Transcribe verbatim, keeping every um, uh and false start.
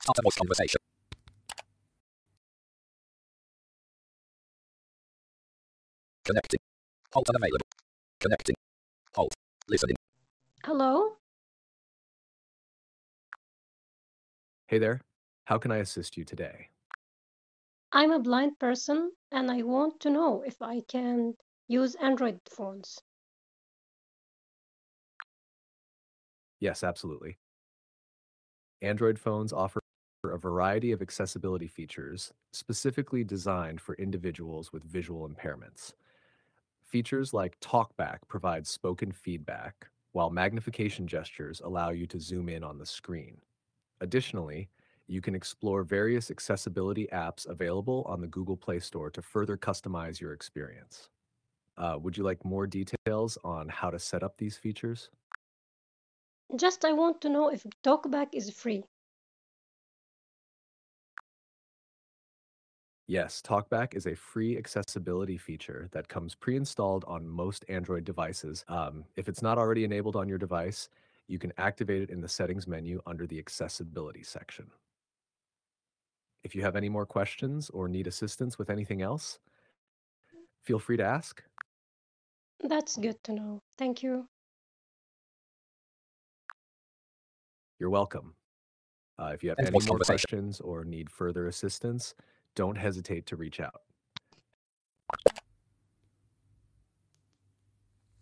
Start a voice conversation. Connecting. Hold unavailable. Connecting. Hold. Listening. Hello? Hey there. How can I assist you today? I'm a blind person and I want to know if I can use Android phones. Yes, absolutely. Android phones offer a variety of accessibility features specifically designed for individuals with visual impairments. Features like TalkBack provide spoken feedback, while magnification gestures allow you to zoom in on the screen. Additionally, you can explore various accessibility apps available on the Google Play Store to further customize your experience. Uh, would you like more details on how to set up these features? Just I want to know if TalkBack is free. Yes, TalkBack is a free accessibility feature that comes pre-installed on most Android devices. Um, if it's not already enabled on your device, you can activate it in the settings menu under the accessibility section. If you have any more questions or need assistance with anything else, feel free to ask. That's good to know. Thank you. You're welcome. Uh, if you have End any voice more conversation. questions or need further assistance, don't hesitate to reach out.